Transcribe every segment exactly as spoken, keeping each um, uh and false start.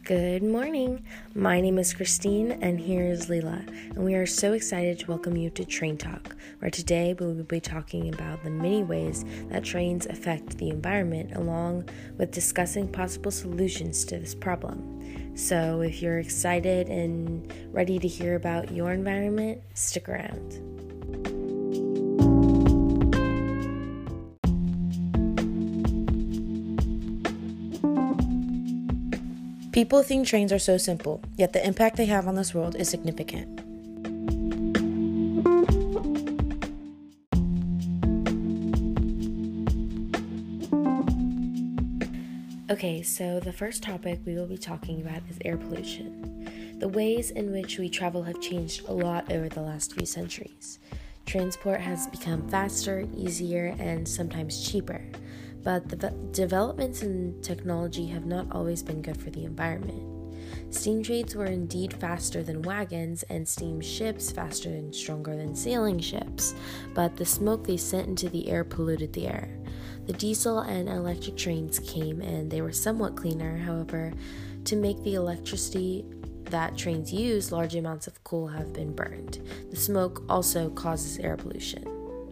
Good morning. My name is Christine and here is Leela, and we are so excited to welcome you to Train Talk, where today we will be talking about the many ways that trains affect the environment, along with discussing possible solutions to this problem. So if you're excited and ready to hear about your environment, stick around. People think trains are so simple, yet the impact they have on this world is significant. Okay, so the first topic we will be talking about is air pollution. The ways in which we travel have changed a lot over the last few centuries. Transport has become faster, easier, and sometimes cheaper. But the developments in technology have not always been good for the environment. Steam trains were indeed faster than wagons, and steam ships faster and stronger than sailing ships, but the smoke they sent into the air polluted the air. The diesel and electric trains came, and they were somewhat cleaner. However, to make the electricity that trains use, large amounts of coal have been burned. The smoke also causes air pollution.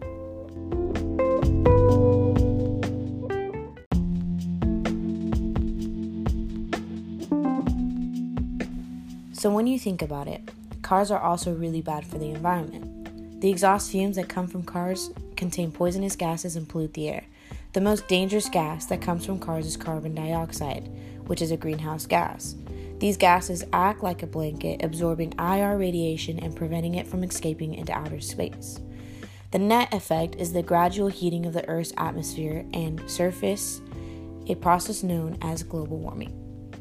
So when you think about it, cars are also really bad for the environment. The exhaust fumes that come from cars contain poisonous gases and pollute the air. The most dangerous gas that comes from cars is carbon dioxide, which is a greenhouse gas. These gases act like a blanket, absorbing I R radiation and preventing it from escaping into outer space. The net effect is the gradual heating of the Earth's atmosphere and surface, a process known as global warming.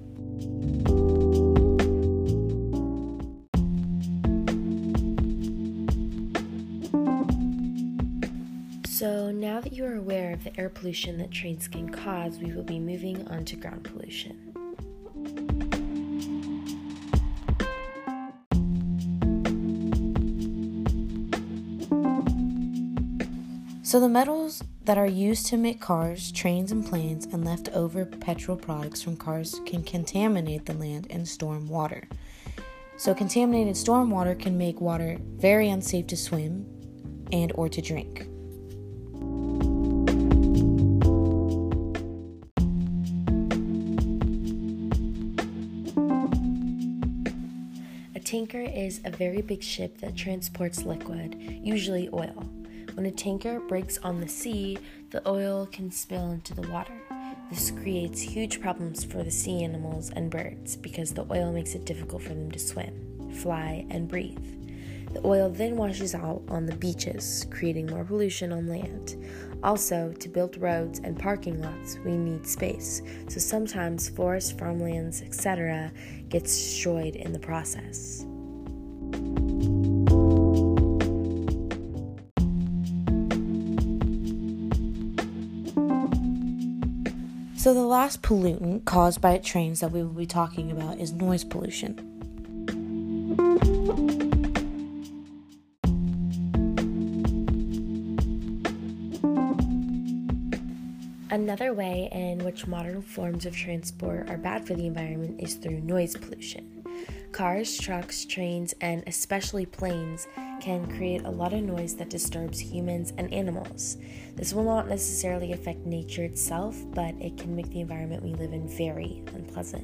So now that you are aware of the air pollution that trains can cause, we will be moving on to ground pollution. So the metals that are used to make cars, trains, and planes, and leftover petrol products from cars can contaminate the land and storm water. So contaminated storm water can make water very unsafe to swim and or to drink. A tanker is a very big ship that transports liquid, usually oil. When a tanker breaks on the sea, the oil can spill into the water. This creates huge problems for the sea animals and birds because the oil makes it difficult for them to swim, fly, and breathe. The oil then washes out on the beaches, creating more pollution on land. Also, to build roads and parking lots, we need space, so sometimes forests, farmlands, et cetera get destroyed in the process. So the last pollutant caused by trains that we will be talking about is noise pollution. Another way in which modern forms of transport are bad for the environment is through noise pollution. Cars, trucks, trains, and especially planes can create a lot of noise that disturbs humans and animals. This will not necessarily affect nature itself, but it can make the environment we live in very unpleasant.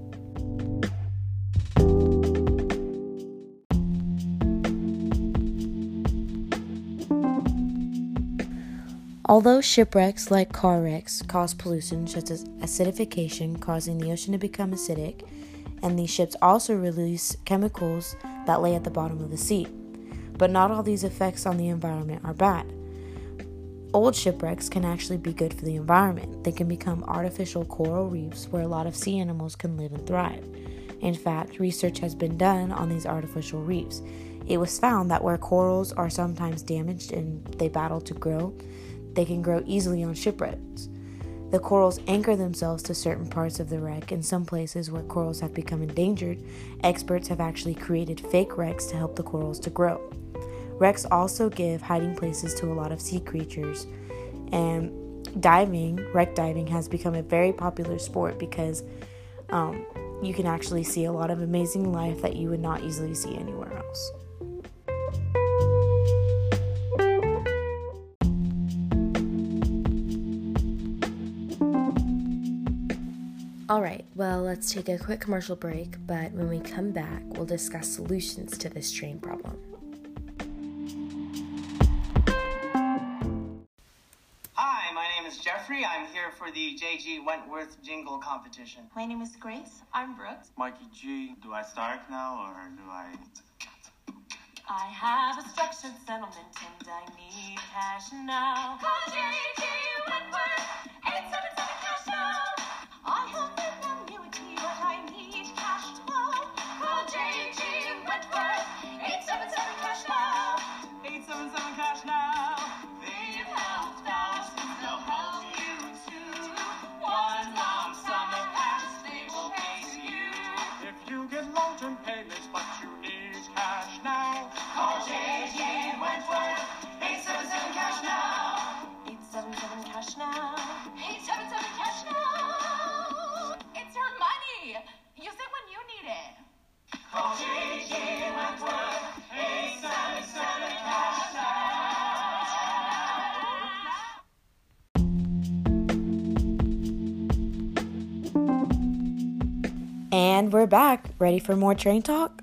Although shipwrecks like car wrecks cause pollution such as acidification, causing the ocean to become acidic, and these ships also release chemicals that lay at the bottom of the sea. But not all these effects on the environment are bad. Old shipwrecks can actually be good for the environment. They can become artificial coral reefs where a lot of sea animals can live and thrive. In fact, research has been done on these artificial reefs. It was found that where corals are sometimes damaged and they battle to grow, they can grow easily on shipwrecks. The corals anchor themselves to certain parts of the wreck. In some places where corals have become endangered, experts have actually created fake wrecks to help the corals to grow. Wrecks also give hiding places to a lot of sea creatures, and diving, wreck diving, has become a very popular sport because um, you can actually see a lot of amazing life that you would not easily see anywhere else. Alright, well, let's take a quick commercial break, but when we come back, we'll discuss solutions to this train problem. Hi, my name is Jeffrey. I'm here for the J G Wentworth Jingle Competition. My name is Grace. I'm Brooks. Mikey G, do I start now or do I... I have a structured settlement and I need cash now. Call J G Wentworth, eight seven seven cash now. I have an annuity, but I need cash now. Call J G Wentworth, eight seven seven cash now. eight seven seven cash now. They've helped thousands, they'll help you too. One lump sum of cash they will pay to you. If you get long-term payments but you need cash now, Call J G Wentworth, eight seven seven cash now. eight seven seven cash now. eight seven seven cash now. It's your money. Use it when you need it. Call J G Wentworth, eight seven seven cash now. And we're back, ready for more train talk?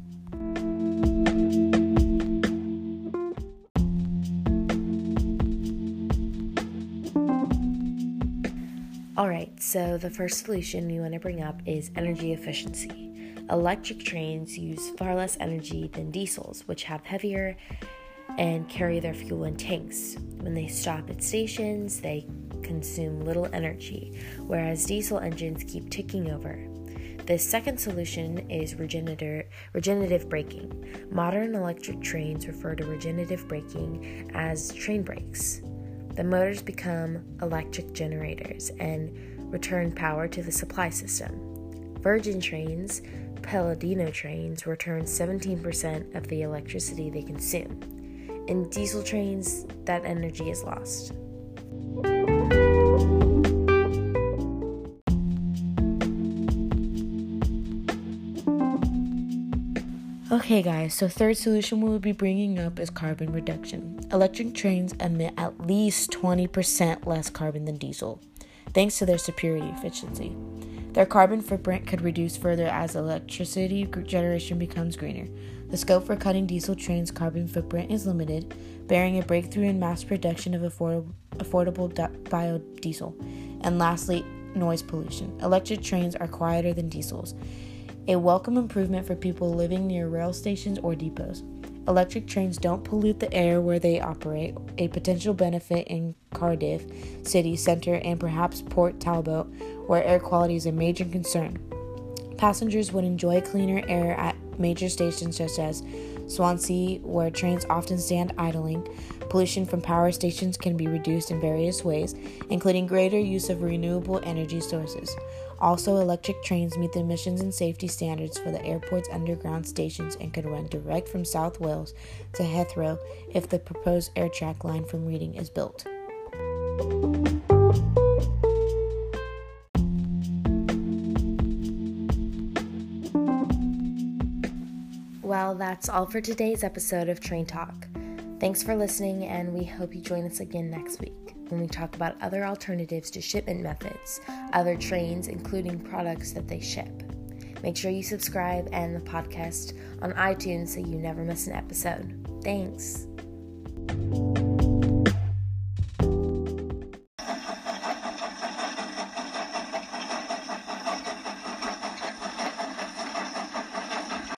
Alright, so the first solution we want to bring up is energy efficiency. Electric trains use far less energy than diesels, which have heavier and carry their fuel in tanks. When they stop at stations, they consume little energy, whereas diesel engines keep ticking over. The second solution is regenerator, regenerative braking. Modern electric trains refer to regenerative braking as train brakes. The motors become electric generators and return power to the supply system. Virgin trains, Palladino trains, return seventeen percent of the electricity they consume. In diesel trains, that energy is lost. Okay guys, so third solution we'll be bringing up is carbon reduction. Electric trains emit at least twenty percent less carbon than diesel, thanks to their superior efficiency. Their carbon footprint could reduce further as electricity generation becomes greener. The scope for cutting diesel trains' carbon footprint is limited, bearing a breakthrough in mass production of affordable, affordable biodiesel. And lastly, noise pollution. Electric trains are quieter than diesels, a welcome improvement for people living near rail stations or depots. Electric trains don't pollute the air where they operate, a potential benefit in Cardiff city centre and perhaps Port Talbot, where air quality is a major concern. Passengers would enjoy cleaner air at major stations such as Swansea, where trains often stand idling. Pollution from power stations can be reduced in various ways, including greater use of renewable energy sources. Also, electric trains meet the emissions and safety standards for the airport's underground stations and could run direct from South Wales to Heathrow if the proposed air track line from Reading is built. Well, that's all for today's episode of Train Talk. Thanks for listening, and we hope you join us again next week when we talk about other alternatives to shipment methods, other trains, including products that they ship. Make sure you subscribe and the podcast on iTunes so you never miss an episode. Thanks.